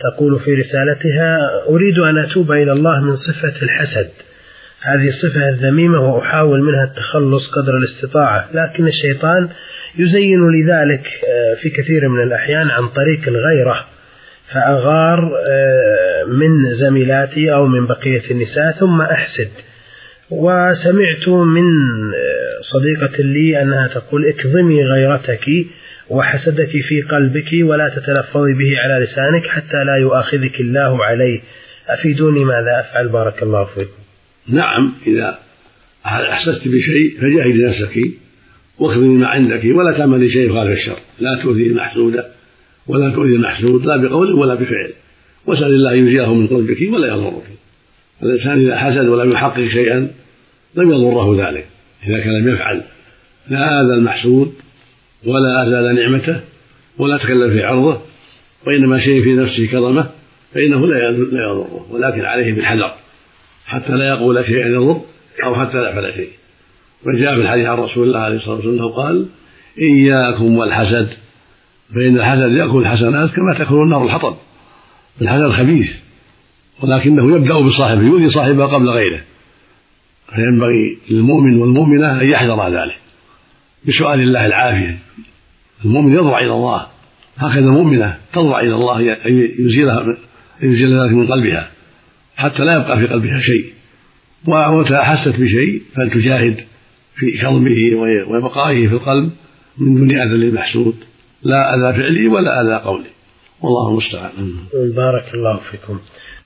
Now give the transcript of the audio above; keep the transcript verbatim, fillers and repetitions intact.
تقول في رسالتها: أريد أن أتوب إلى الله من صفة الحسد، هذه الصفة الذميمة وأحاول منها التخلص قدر الاستطاعة، لكن الشيطان يزين لذلك في كثير من الأحيان عن طريق الغيرة، فأغار من زميلاتي أو من بقية النساء ثم أحسد. وسمعت من صديقة لي أنها تقول: اكظمي غيرتك وحسدك في قلبك ولا تتلفظي به على لسانك حتى لا يؤاخذك الله عليه، أفيدوني ماذا أفعل بارك الله فيكم. نعم، إذا أحسست بشيء فجاهدي نفسك واخذي ما عندك ولا تعملي شيء خالف الشر، لا تؤذي المحسود ولا تؤذي المحسود لا بقول ولا بفعل، واسأل الله أن يزيله من قلبك ولا يضرك. الإنسان إذا حسد ولم يحقق شيئا لم يضره ذلك إذا كان لم يفعل، لا آذى المحسود ولا أزال نعمته ولا تكلم في عرضه، وإنما شيء في نفسه كظمه فإنه لا يضره، ولكن عليه بالحذر حتى لا يقول شيئا يضر أو حتى لا يفعل شيء. وجاء في الحديث عن رسول الله عليه الصلاة والسلام قال: إياكم والحسد فإن الحسد يأكل الحسنات كما تأكل النار الحطب. الحسد خبيث ولكنه يبدأ بصاحبه، يؤذي صاحبه قبل غيره، فينبغي للمؤمن والمؤمنة أن يحذر ذلك بسؤال الله العافية. المؤمن يضرع إلى الله، هكذا المؤمنة تضرع إلى الله أن يزيل ذلك من قلبها حتى لا يبقى في قلبها شيء. وإذا أحست بشيء فلتجاهد في كظمه وبقائه في القلب من دون أذى للمحسود، لا أذى فعلي ولا أذى قولي، والله المستعان. بارك الله فيكم.